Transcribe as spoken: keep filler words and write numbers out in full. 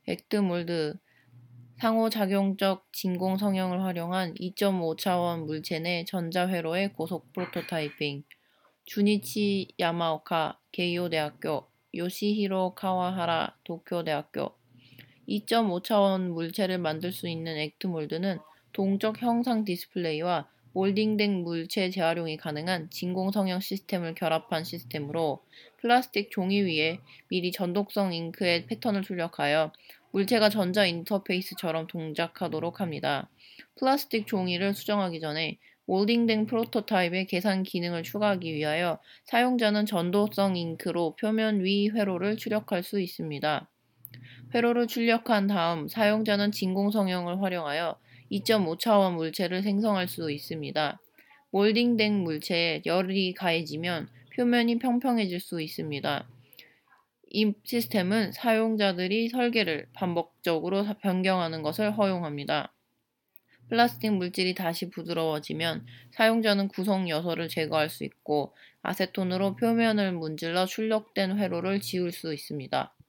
액트몰드, 상호작용적 진공 성형을 활용한 이 점 오 차원 물체 내 전자회로의 고속 프로토타이핑. 주니치 야마오카, 게이오 대학교, 요시히로 카와하라, 도쿄대학교. 이 점 오 차원 물체를 만들 수 있는 액트몰드는 동적 형상 디스플레이와 몰딩된 물체 재활용이 가능한 진공성형 시스템을 결합한 시스템으로 플라스틱 종이 위에 미리 전독성 잉크의 패턴을 출력하여 물체가 전자 인터페이스처럼 동작하도록 합니다. 플라스틱 종이를 수정하기 전에 몰딩된 프로토타입의 계산 기능을 추가하기 위하여 사용자는 전도성 잉크로 표면 위 회로를 출력할 수 있습니다. 회로를 출력한 다음 사용자는 진공 성형을 활용하여 이 점 오 차원 물체를 생성할 수 있습니다. 몰딩된 물체에 열이 가해지면 표면이 평평해질 수 있습니다. 이 시스템은 사용자들이 설계를 반복적으로 변경하는 것을 허용합니다. 플라스틱 물질이 다시 부드러워지면 사용자는 구성 요소를 제거할 수 있고 아세톤으로 표면을 문질러 출력된 회로를 지울 수 있습니다.